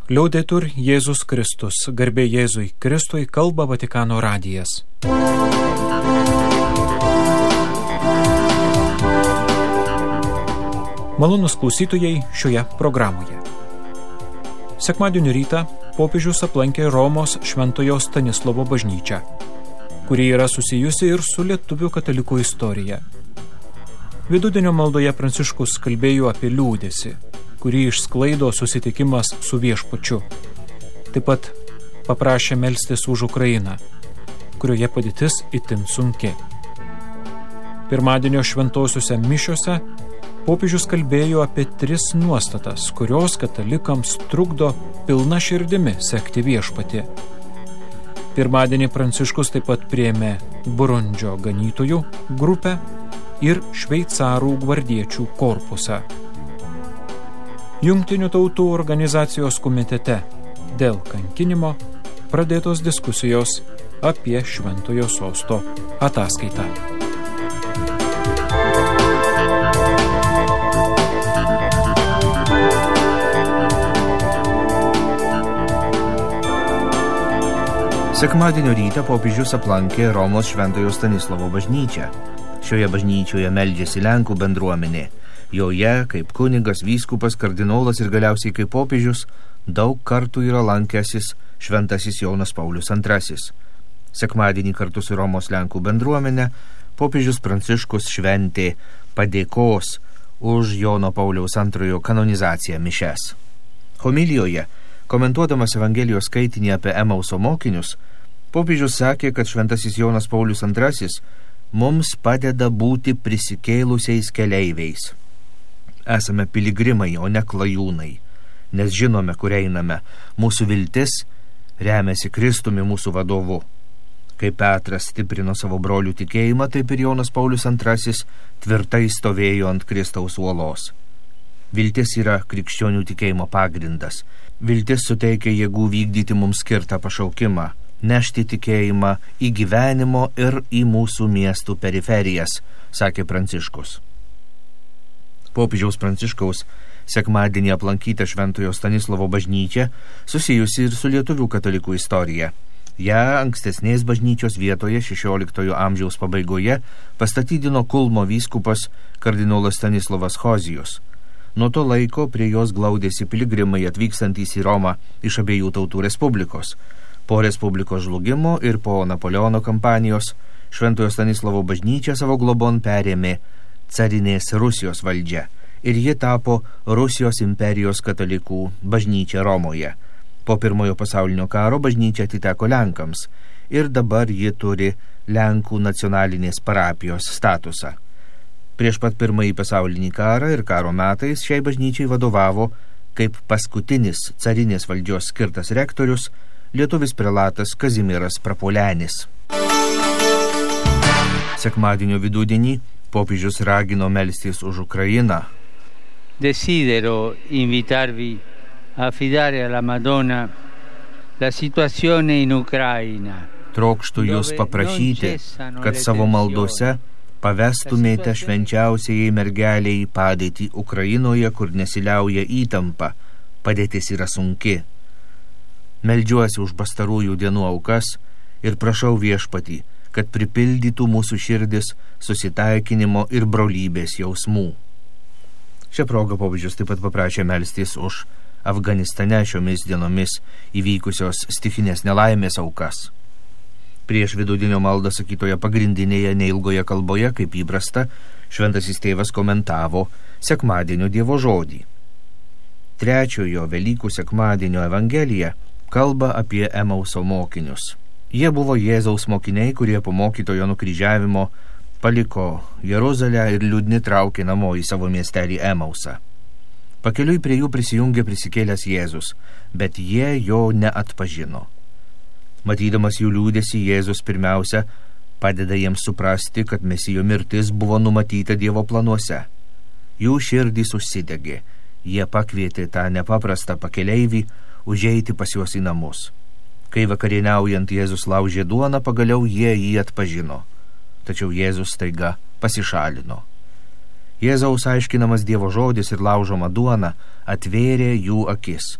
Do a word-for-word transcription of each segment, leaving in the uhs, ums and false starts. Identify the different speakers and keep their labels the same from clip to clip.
Speaker 1: Liaudetur Jėzus Kristus, garbė Jėzui Kristui, kalba Vatikano radijas. Malonūs klausytojai šioje programoje. Sekmadienio rytą popiežius aplankė Romos Šventojo Stanislovo bažnyčią, kuri yra susijusi ir su lietuvių katalikų istorija. Vidudienio maldoje Pranciškus kalbėjo apie liūdesį, kurį išsklaido susitikimas su viešpačiu. Taip pat paprašė melstis už Ukrainą, kurioje padėtis itin sunki. Pirmadienio šventosiuose mišiuose popiežius kalbėjo apie tris nuostatas, kurios katalikams trukdo pilna širdimi sekti viešpatį. Pirmadienį Pranciškus taip pat priėmė Burundžio ganytojų grupę ir šveicarų gvardiečių korpusą. Jungtinių tautų organizacijos komitete dėl kankinimo pradėtos diskusijos apie Šventojo Sosto ataskaitą.
Speaker 2: Sekmadienio rytą popiežius aplankė Romos Šventojo Stanislovo bažnyčią. Šioje bažnyčioje meldžiasi Lenkų bendruomenė. Joje, kaip kunigas, vyskupas, kardinolas ir galiausiai kaip popiežius, daug kartų yra lankęsis šventasis Jonas Paulius antrasis. Sekmadienį kartu su Romos Lenkų bendruomenė popiežius Pranciškus šventė padėkos už Jono Pauliaus antrojo kanonizaciją mišias. Homilijoje, komentuodamas Evangelijos skaitinį apie Emauso mokinius, popiežius sakė, kad šventasis Jonas Paulius antrasis mums padeda būti prisikėlusiais keleiviais. Esame piligrimai, o ne klajūnai, nes žinome, kur einame. Mūsų viltis remiasi Kristumi, mūsų vadovu. Kai Petras stiprino savo brolių tikėjimą, taip ir Jonas Paulius antrasis tvirtai stovėjo ant Kristaus uolos. Viltis yra krikščionių tikėjimo pagrindas. Viltis suteikia jėgų vykdyti mums skirtą pašaukimą, nešti tikėjimą į gyvenimo ir į mūsų miestų periferijas, sakė Pranciškus. Popiežiaus Pranciškaus sekmadienį aplankyta Šventojo Stanislovo bažnyčia susijusi ir su lietuvių katalikų istorija. Ja ankstesnės bažnyčios vietoje šešioliktojo amžiaus pabaigoje pastatydino Kulmo vyskupas kardinolas Stanislovas Hozijus. Nuo to laiko prie jos glaudėsi piligrimai atvykstantys į Romą iš abiejų tautų respublikos. Po respublikos žlugimo ir po Napoleono kampanijos Šventojo Stanislovo bažnyčia savo globon perėmė carinės Rusijos valdžia ir ji tapo Rusijos imperijos katalikų bažnyčia Romoje. Po pirmojo pasaulinio karo bažnyčia atiteko Lenkams ir dabar ji turi Lenkų nacionalinės parapijos statusą. Prieš pat pirmąjį pasaulinį karą ir karo metais šiai bažnyčiai vadovavo kaip paskutinis carinės valdžios skirtas rektorius lietuvis prelatas Kazimieras Prapuolenis. Sekmadienio vidudienį popiežius ragino melstis už Ukrainą.
Speaker 3: Desidero invitarvi a affidare alla Madonna la situazione in Ucraina.
Speaker 2: Trokštu jūs paprašyti, kad savo maldose pavestumėte švenčiausiai mergeliai padėtį Ukrainoje, kur nesiliauja įtampa, padėtis yra sunki. Meldžiuosi už pastarųjų dienų aukas ir prašau viešpatį, kad pripildytų mūsų širdis susitaikinimo ir brolybės jausmų. Šią progą popiežius taip pat paprašė melstis už Afganistane šiomis dienomis įvykusios stichinės nelaimės aukas. Prieš vidudienio maldą sakytoje pagrindinėje neilgoje kalboje, kaip įprasta, šventasis tėvas komentavo sekmadienio Dievo žodį. Trečiojo Velykų sekmadienio Evangelija kalba apie Emauso mokinius. Jie buvo Jėzaus mokiniai, kurie po mokytojo nukryžiavimo paliko Jeruzalę ir liūdni traukė namo į savo miestelį Emausą. Pakeliui prie jų prisijungė prisikėlęs Jėzus, bet jie jo neatpažino. Matydamas jų liūdesį, Jėzus pirmiausia padeda jiems suprasti, kad Mesijo mirtis buvo numatyta Dievo planuose. Jų širdys užsidegė, jie pakvietė tą nepaprastą pakeleivį užeiti pas juos į namus. Kai vakarieniaujant Jėzus laužė duoną, pagaliau jie jį atpažino. Tačiau Jėzus staiga pasišalino. Jėzaus aiškinamas Dievo žodis ir laužoma duona atvėrė jų akis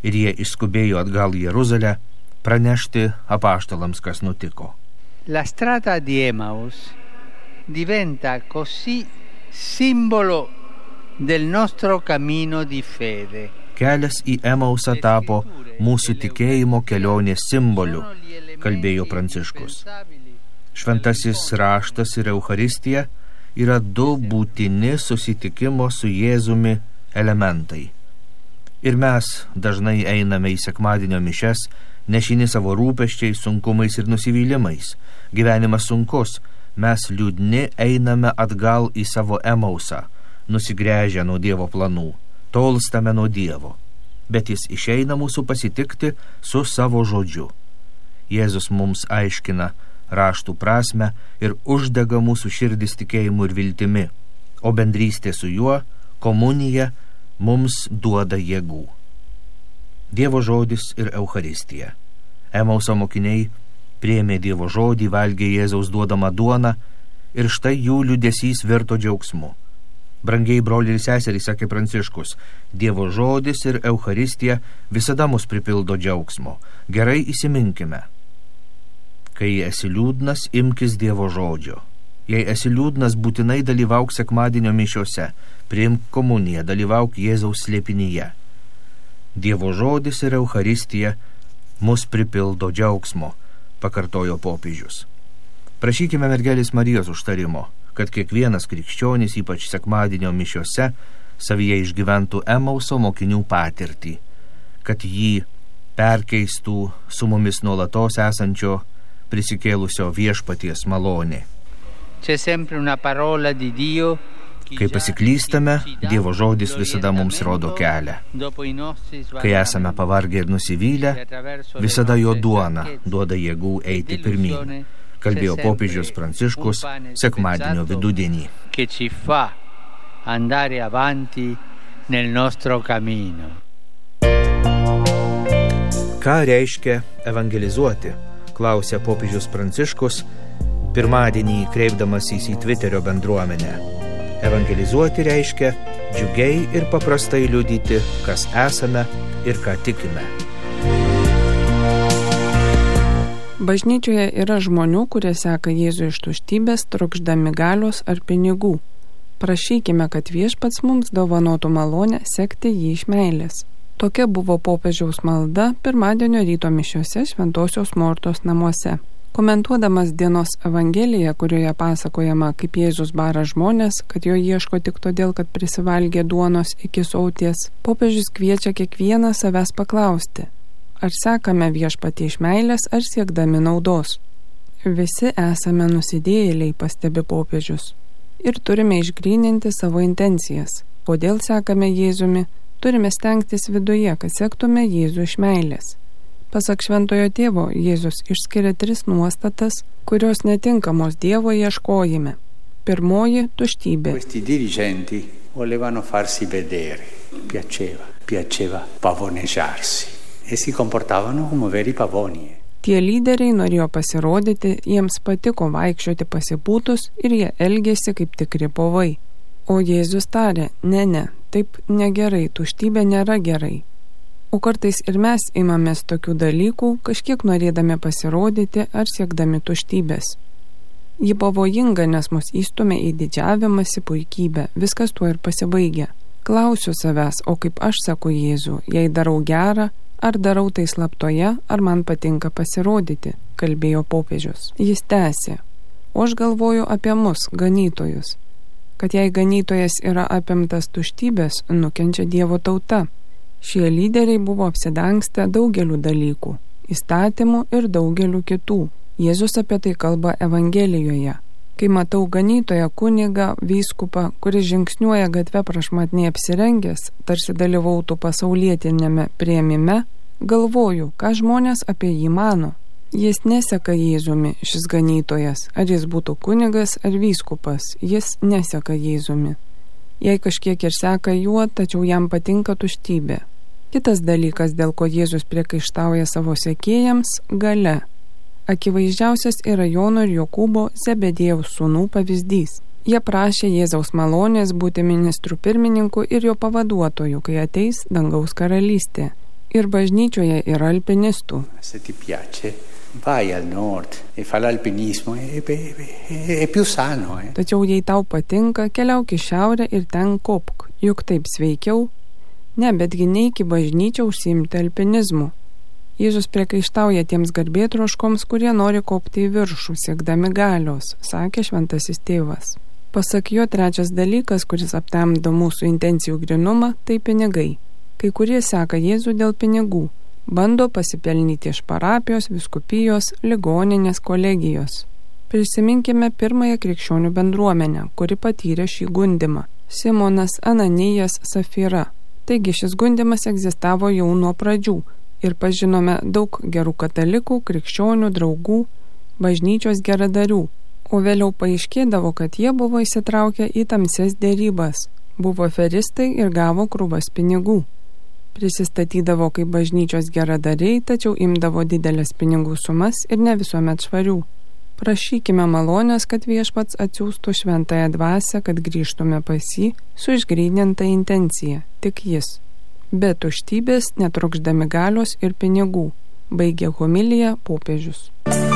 Speaker 2: ir jie išskubėjo atgal į Jeruzalę pranešti apaštalams, kas nutiko.
Speaker 3: La strada di Emaus diventa così simbolo del nostro cammino di fede.
Speaker 2: Kelias į Emausą tapo mūsų tikėjimo kelionės simboliu, kalbėjo Pranciškus. Šventasis raštas ir Eucharistija yra du būtini susitikimo su Jėzumi elementai. Ir mes dažnai einame į sekmadienio mišias, nešini savo rūpesčiais, sunkumais ir nusivylimais. Gyvenimas sunkus, mes liūdni einame atgal į savo Emausą, nusigręžę nuo Dievo planų, tolstame nuo Dievo, bet jis išeina mūsų pasitikti su savo žodžiu. Jėzus mums aiškina raštų prasmę ir uždega mūsų širdis tikėjimu ir viltimi, o bendrystė su juo, komunija, mums duoda jėgų. Dievo žodis ir Eucharistija. Emauso mokiniai priėmė Dievo žodį, valgė Jėzaus duodamą duoną ir štai jų liūdesys virto džiaugsmu. Brangiai broliai ir seserys, sakė Pranciškus, Dievo žodis ir Eucharistija visada mus pripildo džiaugsmo. Gerai įsiminkime. Kai esi liūdnas, imkis Dievo žodžio. Jei esi liūdnas, būtinai dalyvauk sekmadienio mišiose, priimk komuniją, dalyvauk Jėzaus slėpinyje. Dievo žodis ir Eucharistija mus pripildo džiaugsmo, pakartojo popiežius. Prašykime mergelės Marijos užtarimo, kad kiekvienas krikščionis, ypač sekmadienio mišiose, savyje išgyventų Emauso mokinių patirtį, kad jį perkeistų su mumis nuolatos esančio prisikėlusio viešpaties malonė.
Speaker 3: C'è sempre una parola di Dio.
Speaker 2: Kai pasiklystame, Dievo žodis visada mums rodo kelią. Kai esame pavargę ir nusivylę, visada jo duona duoda jėgų eiti pirmyn, kalbėjo popiežius Pranciškus sekmadienio vidudienį.
Speaker 3: Che ci fa andare avanti nel nostro cammino.
Speaker 2: Ką reiškia evangelizuoti? Klausė popiežius Pranciškus pirmadienį kreipdamasis į Twitterio bendruomenę. Evangelizuoti reiškia džiugiai ir paprastai liudyti, kas esame ir ką tikime.
Speaker 4: Bažnyčioje yra žmonių, kurie seka Jėzų iš tuštybės, trokšdami galios ar pinigų. Prašykime, kad viešpats mums dovanotų malonę sekti jį iš meilės. Tokia buvo popiežiaus malda pirmadienio ryto mišiose Šventosios Mortos namuose. Komentuodamas dienos evangeliją, kurioje pasakojama, kaip Jėzus bara žmonės, kad jo ieško tik todėl, kad prisivalgė duonos iki soties, popiežius kviečia kiekvieną savęs paklausti, ar sekame viešpatį iš meilės, ar siekdami naudos. Visi esame nusidėjėliai, pastebi popiežius, ir turime išgryninti savo intencijas. Kodėl sekame Jėzumi, turime stengtis viduje, kad sektume Jėzų iš meilės. Pasak Šventojo Tėvo, Jėzus išskiria tris nuostatas, kurios netinkamos Dievo ieškojime. Pirmoji – tuštybė.
Speaker 5: Questi dirigenti volevano farsi vedere, piaceva, piaceva pavoneggiarsi e si comportavano come veri pavoni.
Speaker 4: Tie lyderiai norėjo pasirodyti, jiems patiko vaikščioti pasipūtus ir jie elgėsi kaip tikri povai. O Jėzus tarė, ne, ne, taip negerai, tuštybė nėra gerai. O kartais ir mes imamės tokių dalykų, kažkiek norėdami pasirodyti ar siekdami tuštybės. Ji pavojinga, nes mus įstumia į didžiavimąsi puikybę, viskas tuo ir pasibaigia. Klausiu savęs, o kaip aš seku Jėzų, jei darau gerą, ar darau tai slaptoje, ar man patinka pasirodyti, kalbėjo popiežius. Jis tęsė, o aš galvoju apie mus, ganytojus, kad jei ganytojas yra apimtas tuštybės, nukenčia Dievo tauta. Šie lyderiai buvo apsidangstę daugeliu dalykų, įstatymų ir daugeliu kitų. Jėzus apie tai kalba Evangelijoje. Kai matau ganytoją kunigą, vyskupą, kuris žingsniuoja gatve prašmatniai apsirengęs, tarsi dalyvautų pasaulietinėme priėmime, galvoju, ką žmonės apie jį mano. Jis neseka Jėzumi, šis ganytojas, ar jis būtų kunigas ar vyskupas, jis neseka Jėzumi. Jei kažkiek ir seka juo, tačiau jam patinka tuštybė. Kitas dalykas, dėl ko Jėzus priekaištauja savo sekėjams – galia. Akivaizdžiausias yra Jono ir Jokūbo Zebediejaus sūnų pavyzdys. Jie prašė Jėzaus malonės būti ministrų pirmininku ir jo pavaduotoju, kai ateis dangaus karalystė. Ir bažnyčioje yra alpinistų.
Speaker 5: Se ti piace, vai al nord e fa l'alpinismo, è, è, è più sano. Eh?
Speaker 4: Tačiau jei tau patinka, keliauk į šiaurę ir ten kopk, juk taip sveikiau. Ne, betgi neik į bažnyčią užsiimti alpinizmu. Jėzus priekaištauja tiems garbėtroškoms, kurie nori kopti į viršų, siekdami galios, sakė šventasis tėvas. Pasak jo, trečias dalykas, kuris aptemdo mūsų intencijų grinumą, tai pinigai. Kai kurie seka Jėzų dėl pinigų, bando pasipelnyti iš parapijos, vyskupijos, ligoninės, kolegijos. Prisiminkime pirmąją krikščionių bendruomenę, kuri patyrė šį gundimą – Simonas, Ananijas, Safira. Taigi šis gundimas egzistavo jau nuo pradžių ir pažinome daug gerų katalikų, krikščionių, draugų, bažnyčios geradarių, o vėliau paaiškėdavo, kad jie buvo įsitraukę į tamsias dėrybas, buvo aferistai ir gavo krūvas pinigų. Prisistatydavo kaip bažnyčios geradariai, tačiau imdavo didelės pinigų sumas ir ne visuomet švarių. Prašykime malonės, kad viešpats atsiųstų šventąją dvasią, kad grįžtume pas jį su išgryninta intencija, tik jis. Be tuštybės, netrokšdami galios ir pinigų, baigė homiliją popiežius.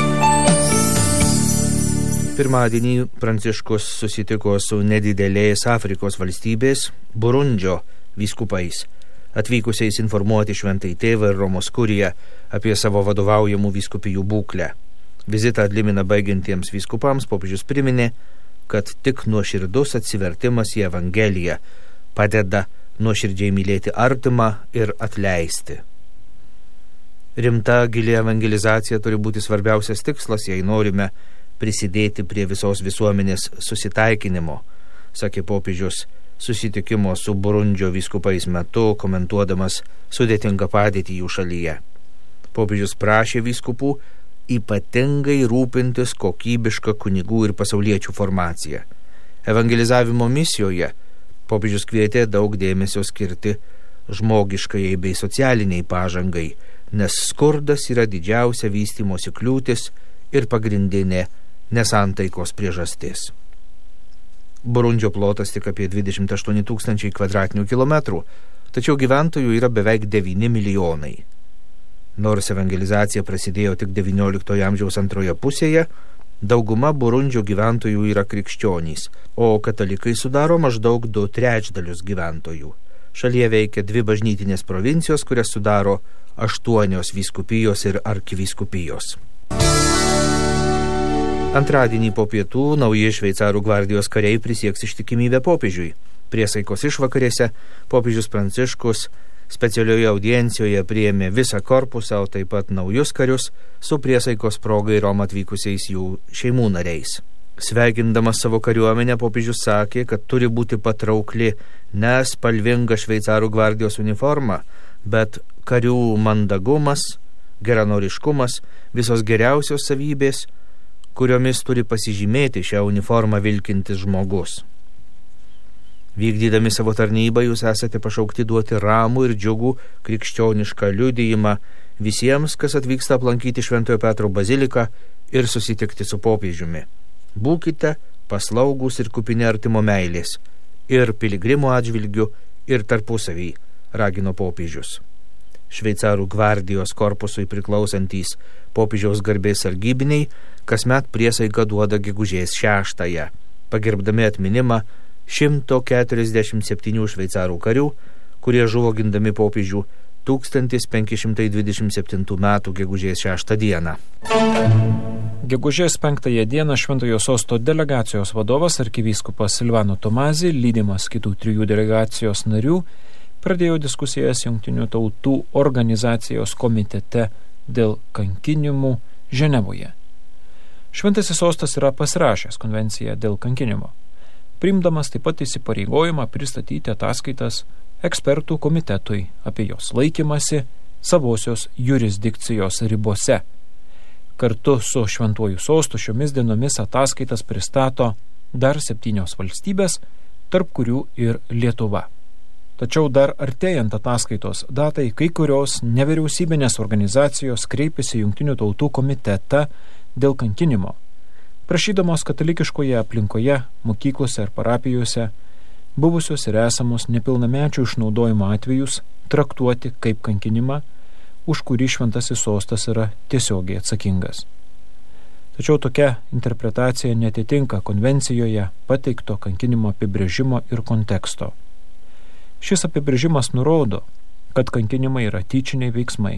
Speaker 2: Pirmadienį Pranciškus susitiko su nedidelės Afrikos valstybės Burundžio vyskupais, atvykusiais informuoti šventąjį tėvą ir Romos kuriją apie savo vadovaujamų vyskupijų būklę. Vizitą Adlimina baigiantiems vyskupams popiežius priminė, kad tik nuoširdus atsivertimas į Evangeliją padeda nuoširdžiai mylėti artimą ir atleisti. Rimta, gili evangelizacija turi būti svarbiausias tikslas, jei norime prisidėti prie visos visuomenės susitaikinimo, sakė popiežius susitikimo su Burundžio vyskupais metu, komentuodamas sudėtingą padėtį jų šalyje. Popiežius prašė vyskupų ypatingai rūpintis kokybišką kunigų ir pasauliečių formaciją. Evangelizavimo misijoje popiežius kvietė daug dėmesio skirti žmogiškajai bei socialiniai pažangai, nes skurdas yra didžiausia vystymosi kliūtis ir pagrindinė nesantaikos priežastis. Burundžio plotas tik apie dvidešimt aštuoni tūkstančiai kvadratinių kilometrų, tačiau gyventojų yra beveik devyni milijonai. Nors evangelizacija prasidėjo tik devynioliktojo amžiaus antroje pusėje, dauguma Burundžio gyventojų yra krikščionys, o katalikai sudaro maždaug du trečdalius gyventojų. Šalyje veikia dvi bažnytinės provincijos, kurias sudaro aštuonios vyskupijos ir arkivyskupijos. Antradienį po pietų nauji šveicarų gvardijos kariai prisieks ištikimybę popiežiui. Priesaikos išvakarėse popiežius Pranciškus specialioje audiencijoje priėmė visą korpusą, o taip pat naujus karius su priesaikos progai Romą atvykusiais jų šeimų nariais. Sveikindamas savo kariuomenę, popiežius sakė, kad turi būti patraukli ne spalvinga šveicarų gvardijos uniforma, bet karių mandagumas, geranoriškumas, visos geriausios savybės, kuriomis turi pasižymėti šią uniformą vilkintis žmogus. Vykdydami savo tarnybą jūs esate pašaukti duoti ramų ir džiugų krikščionišką liudijimą visiems, kas atvyksta aplankyti Šventojo Petro baziliką ir susitikti su popiežiumi. Būkite paslaugus ir kupini artimo meilės, ir piligrimų atžvilgių, ir tarpusavį, ragino popiežius. Šveicarų gvardijos korpusui priklausantys popiežiaus garbės sargybiniai kasmet priesaiką duoda gegužės šeštąją, pagerbdami atminimą šimto keturiasdešimt septynių šveicarų karių, kurie žuvo gindami popiežių tūkstantis penki šimtai dvidešimt septintų metų gegužės šeštą dieną.
Speaker 1: Gegužės penktąją dieną Šventojo Sosto delegacijos vadovas arkivyskupas Silvano Tomazį, lydimas kitų trijų delegacijos narių, pradėjo diskusijas Jungtinių tautų organizacijos komitete dėl kankinimų Ženevoje. Šventasis Sostas yra pasirašęs konvenciją dėl kankinimo, priimdamas taip pat įsipareigojimą pristatyti ataskaitas ekspertų komitetui apie jos laikymasi savosios jurisdikcijos ribose. Kartu su Šventuoju Sostu šiomis dienomis ataskaitas pristato dar septynios valstybės, tarp kurių ir Lietuva. Tačiau dar artėjant ataskaitos datai, kai kurios nevyriausybinės organizacijos kreipėsi Jungtinių tautų komitetą dėl kankinimo, prašydamos katalikiškoje aplinkoje, mokyklose ir parapijose buvusios ir esamos nepilnamečių išnaudojimo atvejus traktuoti kaip kankinimą, už kurį šventasis sostas yra tiesiogiai atsakingas. Tačiau tokia interpretacija netitinka konvencijoje pateikto kankinimo apibrėžimo ir konteksto. Šis apibrėžimas nurodo, kad kankinimai yra tyčiniai veiksmai,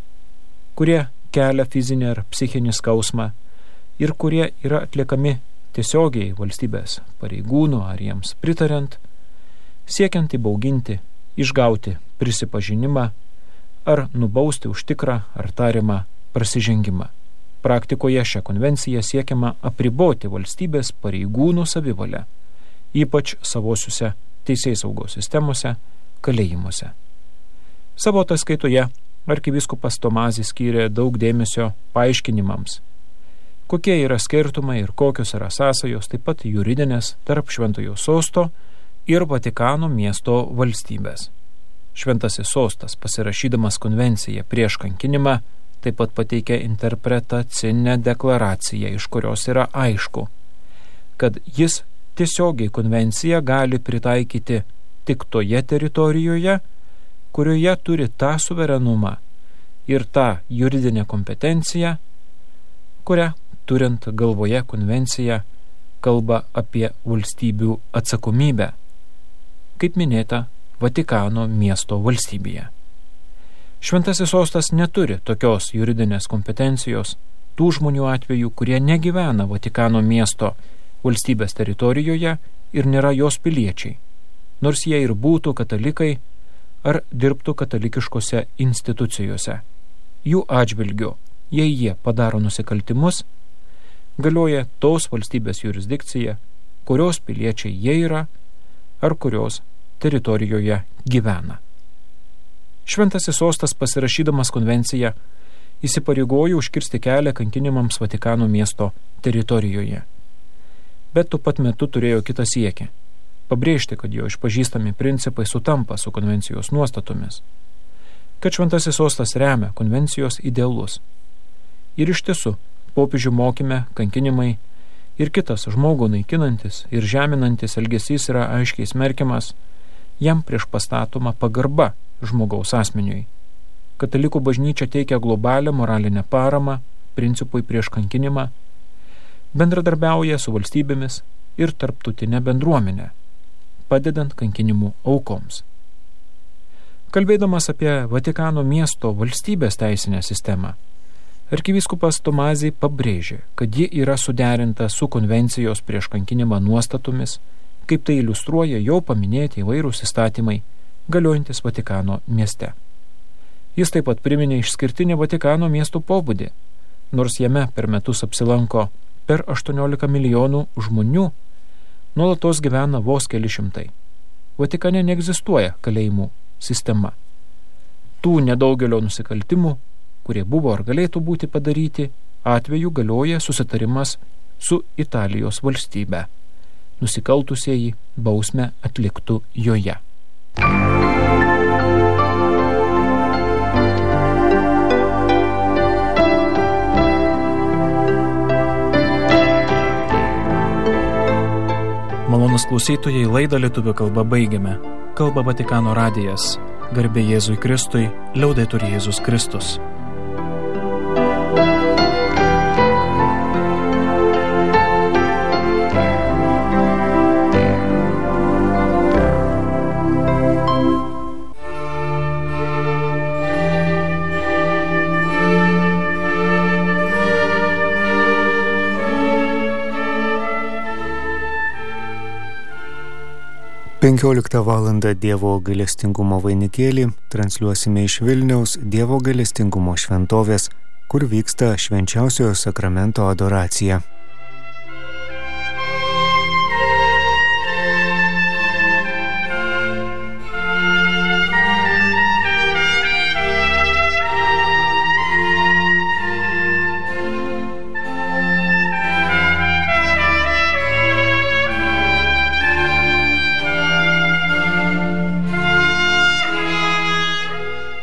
Speaker 1: kurie kelia fizinį ar psichinį skausmą ir kurie yra atliekami tiesiogiai valstybės pareigūnų ar jiems pritariant, siekiant įbauginti, išgauti prisipažinimą ar nubausti už tikrą ar tariamą prasižengimą. Praktikoje šią konvenciją siekiama apriboti valstybės pareigūnų savivalę, ypač savosiuose teisėsaugos sistemose, kalėjimuose. Savo ataskaitoje arkivyskupas Tomazis skyrė daug dėmesio paaiškinimams, kokie yra skirtumai ir kokios yra sąsajos, taip pat juridinės tarp Šventojo sosto ir Vatikano miesto valstybės. Šventasis sostas, pasirašydamas konvenciją prieš kankinimą, taip pat pateikė interpretacinę deklaraciją, iš kurios yra aišku, kad jis tiesiogiai konvenciją gali pritaikyti tik toje teritorijoje, kurioje turi tą suverenumą ir tą juridinę kompetenciją, kurią, turint galvoje konvenciją, kalba apie valstybių atsakomybę, kaip minėta Vatikano miesto valstybėje. Šventasis sostas neturi tokios juridinės kompetencijos tų žmonių atveju, kurie negyvena Vatikano miesto valstybės teritorijoje ir nėra jos piliečiai, nors jie ir būtų katalikai ar dirbtų katalikiškose institucijose. Jų atžvilgiu, jei jie padaro nusikaltimus, galioja tos valstybės jurisdikcija, kurios piliečiai jie yra ar kurios teritorijoje gyvena. Šventasis sostas, pasirašydamas konvenciją, įsipareigojo užkirsti kelią kankinimams Vatikano miesto teritorijoje. Bet tuo pat metu turėjo kitą siekį – pabrėžti, kad jo išpažįstami principai sutampa su konvencijos nuostatomis, kad šventasis sostas remia konvencijos idealus. Ir iš tiesų, popiežių mokyme kankinimai ir kitas žmogų naikinantis ir žeminantis elgesys yra aiškiai smerkiamas, jam prieš pastatoma pagarba žmogaus asmeniui. Katalikų bažnyčia teikia globalią moralinę paramą principui prieš kankinimą, bendradarbiauja su valstybėmis ir tarptautinė bendruomenė, padedant kankinimų aukoms. Kalbėdamas apie Vatikano miesto valstybės teisinę sistemą, arkivyskupas Tomazį pabrėžė, kad ji yra suderinta su konvencijos prieš kankinimą nuostatomis, kaip tai iliustruoja jau paminėti įvairūs įstatymai, galiojantis Vatikano mieste. Jis taip pat priminė išskirtinį Vatikano miesto pobūdį, nors jame per metus apsilanko per aštuoniolika milijonų žmonių, nuolatos gyvena vos keli šimtai. Vatikane neegzistuoja kalėjimų sistema. Tų nedaugelio nusikaltimų, kurie buvo ar galėtų būti padaryti, atveju galioja susitarimas su Italijos valstybe. Nusikaltusieji bausmę atliktų joje. Malonus klausytojai, laidą lietuvių kalba baigiame. Kalba Vatikano radijas. Garbė Jėzui Kristui, liaudetur Jėzus Kristus.
Speaker 6: penkioliktą valandą Dievo gailestingumo vainikėlį transliuosime iš Vilniaus Dievo gailestingumo šventovės, kur vyksta švenčiausiojo sakramento adoracija.